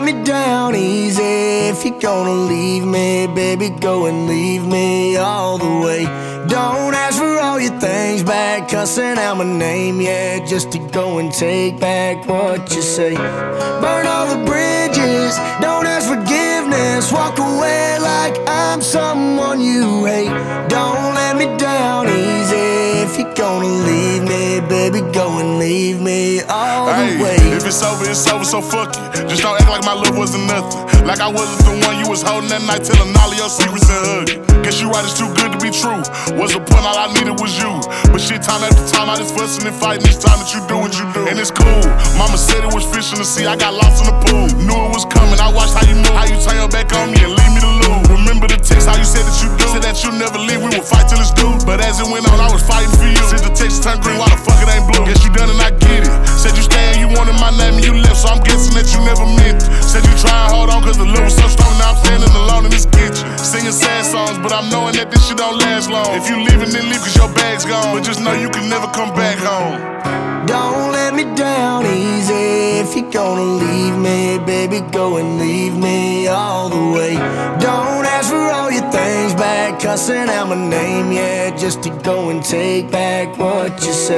me down easy. If you're gonna leave me, baby, go and leave me all the way. Don't ask for all your things back, cussing out my name, yeah, just to go and take back what you say. Burn all the bridges, don't ask forgiveness. Walk away like I'm someone you hate. Don't let me down easy. If you're gonna leave me, baby, go and leave me all the way. If it's over, so fuck it. Just don't act like my love wasn't nothing. Like I wasn't the one you was holding that night, telling all of your secrets and hugging. Guess you right, it's too good to be true. Was a point, all I needed was you. But shit, time after time, I just fussing and fighting. It's time that you do what you do. And it's cool. Mama said it was fish in the sea, I got lost in the pool. Knew it was coming, I watched how you move. How you turn your back on me and leave me to lose. Remember the text, how you said that you do. Said that you never leave, we would fight till it's due. But as it went on, I was fighting for you. Since the text turned green, why the fuck it ain't blue? Guess you done and I get it. Said you stay and you wanted my name and you left, so I'm guessing that you never meant it. Said you try and hold on cause the love was so strong, now I'm standing alone in this kitchen. Singing sad songs, but I'm knowing that this shit don't last long. If you leaving, then leave cause your bag's gone. But just know you can never come back home. Don't let me down easy. If you're gonna leave me, baby, go and leave me all the way. Don't ask for all your things back, cussing out my name, yeah, just to go and take back what you say. Burn all the bridges, don't ask forgiveness. Walk away like I'm someone you hate. Don't let me down easy. If you're gonna leave me, baby, go and leave me all the way. Don't ask for all your things back, cussing out my name, yeah, just to go and take back what you say. Burn all the bridges, don't ask forgiveness. Walk away like I'm someone you hate. Don't let me down easy. If you're gonna leave me, baby, go and leave me all the way. Don't ask for all your things back, cussing out my name, yeah, just to go and take back what you say.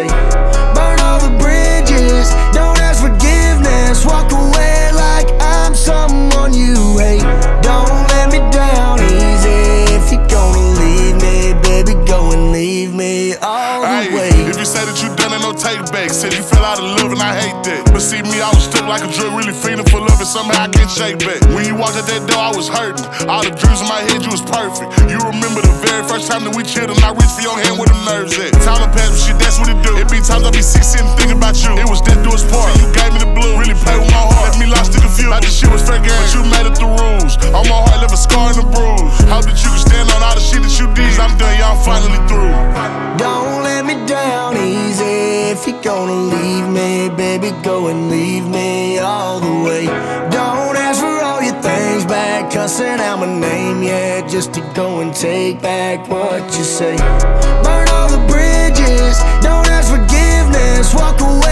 If you say that you done it, no take back. Said you fell out of love and I hate that. But see me, I was stuck like a drug, really feeling for love and somehow I can't shake back. When you walked out that door, I was hurting. All the dreams in my head, you was perfect. You remember the very first time that we chilled and I reached for your hand where the nerves at. Time to pass, but shit, that's what it do. It be times I be sick sitting thinking about you. It was death do us part. You gave me the blue, really played with my heart. Left me lost and confused. Like the shit was fair game, but you made it the rules. On my heart, left a scar and a bruise. Hope that you can stand on all the shit that you did. Cause I'm done, y'all finally through. Don't let me down easy. If you're gonna leave me, baby, go and leave me all the way. Don't ask for all your things back, cussing out my name, yeah, just to go and take back what you say. Burn all the bridges, don't ask forgiveness. Walk away